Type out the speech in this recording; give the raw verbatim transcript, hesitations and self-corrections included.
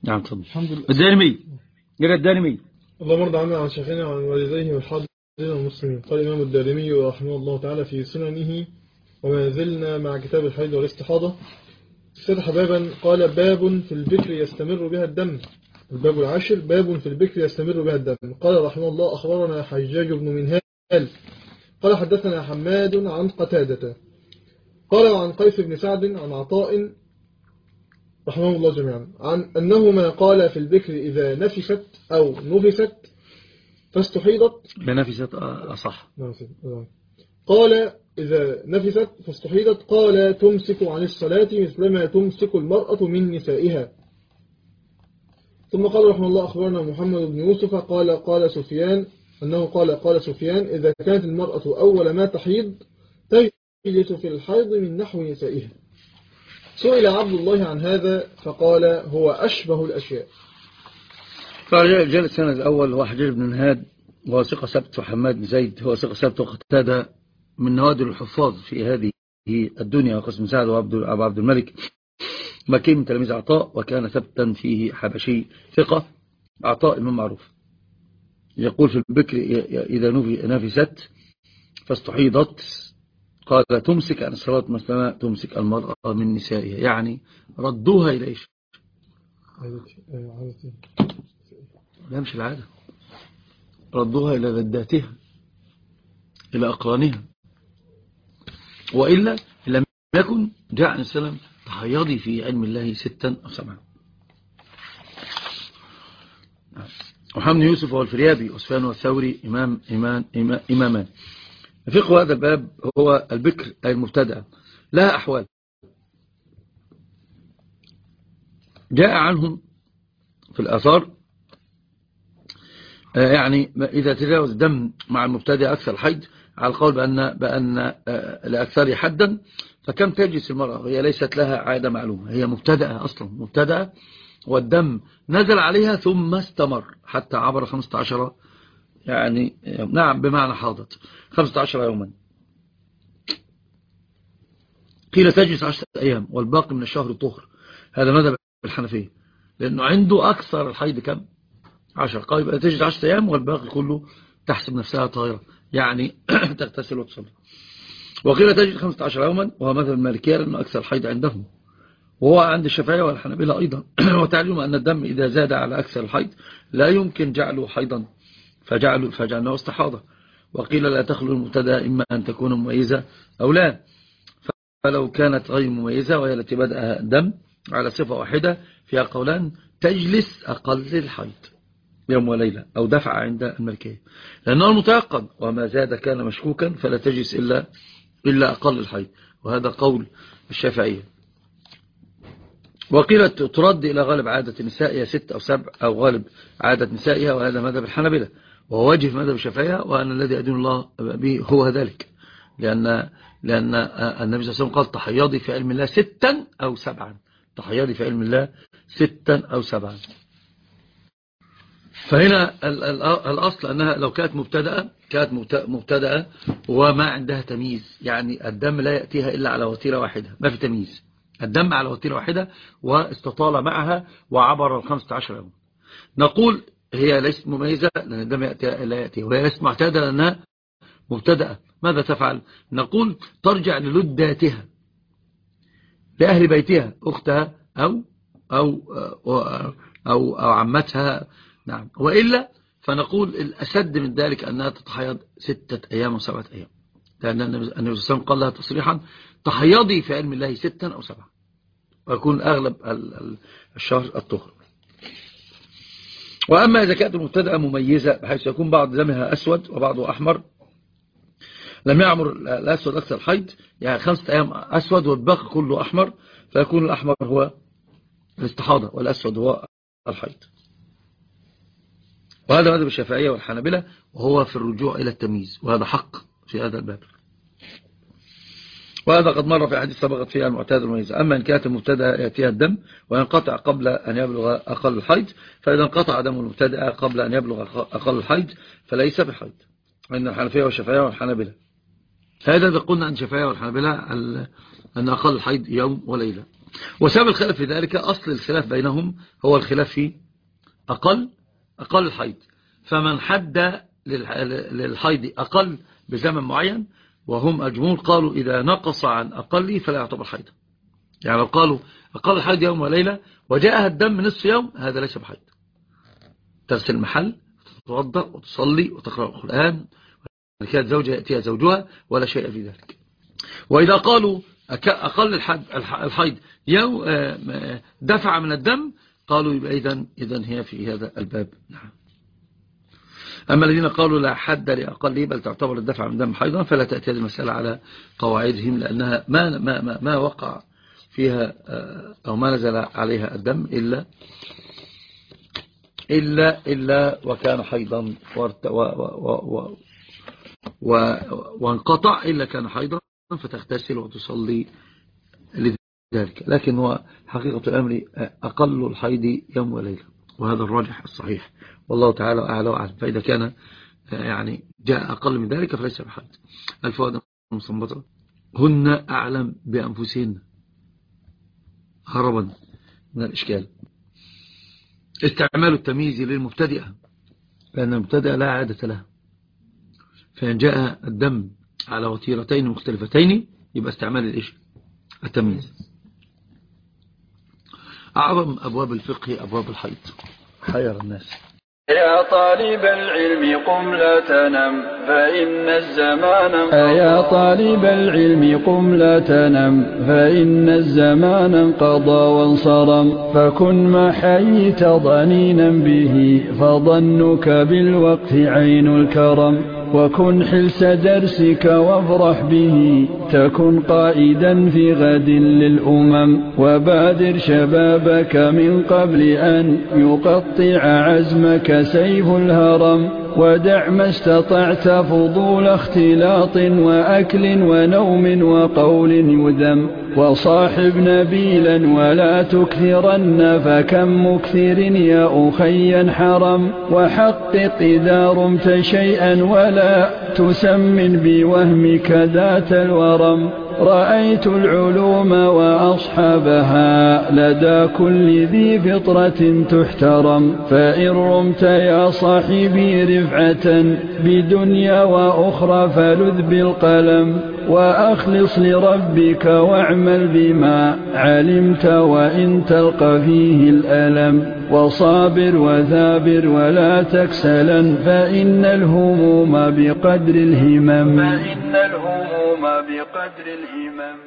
نعم تفضل. الحمد لله. الدارمي يرى الدارمي. اللهم ارض عنا عن شيخنا وعن والديه والحاضرين والمسلمين. قال الإمام الدارمي رحمه الله تعالى في سننه: وما زلنا مع كتاب الحيض والاستحاضة. افتتح بابا قال: باب في البكر يستمر بها الدم. الباب العاشر: باب في البكر يستمر بها الدم. قال رحمه الله: أخبرنا حجاج بن منهال قال حدثنا حماد عن قتادة قال عن قيس بن سعد عن عطاء رحمه الله جميعا عن أنهما قال: في البكر إذا نفست أو نفست فاستحيضت. بنفست أصح. قال: إذا نفست فاستحيضت قال: تمسك عن الصلاة مثلما تمسك المرأة من نسائها. ثم قال رحمه الله: أخبرنا محمد بن يوسف قال قال سفيان أنه قال قال سفيان: إذا كانت المرأة أول ما تحيض تجلس في الحيض من نحو نسائها. سئل عبد الله عن هذا فقال: هو أشبه الأشياء. فرجال السنة الأول هو حجاج بن منهاد، وهو ثقة ثبت، وحماد بن زيد هو ثقة ثبت، وقتادة من نوادر الحفاظ في هذه الدنيا، وقيس بن سعد وأبو عبد الملك مكي من تلاميذ عطاء، وكان ثبتا فيه حبشي ثقة. عطاء إمام معروف يقول: في البكر إذا نفست فاستحيضت قال: تمسك عن الصلاة مثلما تمسك المرأة من نسائها، يعني ردوها إلى إيش؟ لا مش العادة، ردوها إلى ذداتها، إلى أقرانها، وإلا لم يكن جاء عن السلام تحيضي في علم الله ستا أو سبعا. محمد يوسف والفريابي وسفيان والثوري إمام إمام إمام إمامان. فقه هذا الباب هو البكر أي المبتدأ لها أحوال جاء عنهم في الآثار، يعني إذا تجاوز الدم مع المبتدأ أكثر الحيض على القول بأن, بأن لأكثر حدا، فكم تجلس المرأة؟ هي ليست لها عادة معلومة، هي مبتدأة أصلا، مبتدأة والدم نزل عليها ثم استمر حتى عبر خمسة عشر، يعني نعم بمعنى حاضت خمسة عشر يوما. قيل تجلس عشرة أيام والباقي من الشهر طهر، هذا مذهب الحنفية، لأنه عنده أكثر الحيض كم؟ عشر. قال يبقى تجلس عشرة أيام والباقي كله تحسب نفسها طاهرة، يعني تغتسل وتصلي. وقيل تجلس خمسة عشر يوما، وهو مذهب المالكية لأنه أكثر الحيض عندهم، وهو عند الشافعية والحنابلة أيضا. وتعلم أن الدم إذا زاد على أكثر الحيض لا يمكن جعله حيضا، فجعله فجعلناه استحاضة. وقيل لا تخلو المبتدأ إما أن تكون مميزة أو لا، فلو كانت غير مميزة وهي التي بدأها الدم على صفة واحدة فيها قولان: تجلس أقل الحيض يوم وليلة أو دفع عند الملكية، لأنه المتيقن، وما زاد كان مشكوكا فلا تجلس إلا, إلا أقل الحيض، وهذا قول الشافعية. وقيل ترد إلى غالب عادة نسائها ست أو سبع، أو غالب عادة نسائها، وهذا مذهب الحنابلة، وهو وجه مذهب الشافعية، وأن الذي أدين الله به هو ذلك، لأن, لأن النبي صلى الله عليه وسلم قال: تحيضي في علم الله ستا أو سبعا، تحيضي في علم الله ستا أو سبعا. فهنا الأصل أنها لو كانت مبتدأة كانت مبتدأة وما عندها تمييز، يعني الدم لا يأتيها إلا على وتيرة واحدة، ما في تمييز، الدم على وتيرة واحدة واستطال معها وعبر الخمسة عشر يوم، نقول هي ليست مميزة لأن الدم يأتيها إلا يأتيها، وهي ليست معتادة لأنها مبتدأة. ماذا تفعل؟ نقول ترجع للداتها، لأهل بيتها، أختها أو أو أو, أو, أو عمتها. نعم. وإلا فنقول الأسد من ذلك أنها تتحيض ستة أيام وسبعة أيام، لأن النبي صلى الله عليه وسلم قال لها تصريحا: تحيضي في علم الله ستا أو سبعة، ويكون أغلب الشهر الطهر. وأما إذا كانت المبتدأة مميزة بحيث يكون بعض دمها أسود وبعضه أحمر، لم يعمر الأسود أكثر حيض، يعني خمسة أيام أسود والباقي كله أحمر، فيكون الأحمر هو الاستحاضة والأسود هو الحيض. وهذا مذهب الشافعية والحنابلة، وهو في الرجوع إلى التمييز، وهذا حق في هذا الباب، وهذا قد مر في حديث سبقت فيها المعتاد المميزة. أما إن كانت المبتدأ يأتيها الدم وينقطع قبل أن يبلغ أقل الحيض، فإذا انقطع دم المبتدأ قبل أن يبلغ أقل الحيض فليس بحيض، عند الحنفية والشافعية والحنابلة. هذا إذا قلنا عن الشافعية والحنابلة أن أقل الحيض يوم وليلة. وسبب الخلاف في ذلك أصل الخلاف بينهم هو الخلاف في أقل أقل الحيض. فمن حد للحيض أقل بزمن معين، وهم الجمهور قالوا إذا نقص عن أقله فلا يعتبر حيض. يعني لو قالوا أقل الحيض يوم وليلة وجاءها الدم نصف يوم، هذا ليس بحيض. تغسل المحل، تتوضأ وتصلي وتقرأ القرآن، كانت زوجها يأتيها زوجها ولا شيء في ذلك. وإذا قالوا أقل الحيض يوم دفع من الدم، قالوا يبقى إذن, إذن هي في هذا الباب. نعم. أما الذين قالوا لا حد لأقله بل تعتبر الدفع من الدم حيضا، فلا تأتي هذه المسألة على قواعدهم، لأنها ما, ما, ما, ما وقع فيها أو ما نزل عليها الدم إلا إلا إلا وكان حيضا وانقطع، إلا كان حيضا فتغتسل وتصلي لذلك. لكن هو حقيقة الأمر أقل الحيض يوم وليلة، وهذا الراجح الصحيح، والله تعالى أعلى وأعلم. فإذا كان يعني جاء أقل من ذلك فليس بحيض. الفوائد المستنبطة: هن أعلم بأنفسهن هربا من الإشكال. استعمال التمييز للمبتدئة، لأن المبتدئة لا عادة لها، فإن جاء الدم على وتيرتين مختلفتين يبقى استعمال الإيش؟ التمييز. أعظم أبواب الفقه أبواب الحيض، حير الناس. يا طالب العلم قم لا تنم فإن الزمان يا طالب العلم قم لا تنم فإن الزمان انقضى وانصرم، فكن ما حييت ضنينا به فظنك بالوقت عين الكرم، وكن حلس درسك وافرح به تكن قائدا في غد للأمم، وبادر شبابك من قبل أن يقطع عزمك سيف الهرم، ودع ما استطعت فضول اختلاط وأكل ونوم وقول يذم، وصاحب نبيلا ولا تكثرن فكم مكثر يا أخي حرم، وحقق إذا رمت شيئا ولا تسمن بوهمك ذات الورم، رأيت العلوم وأصحابها لدى كل ذي فطرة تحترم، فإن رمت يا صاحبي رفعة بدنيا وأخرى فلذ بالقلم، وأخلص لربك واعمل بما علمت وإن تلقى فيه الألم، وصابر وثابر ولا تكسلا فإن الهموم بقدر الهمم فإن الهموم بقدر الهمم.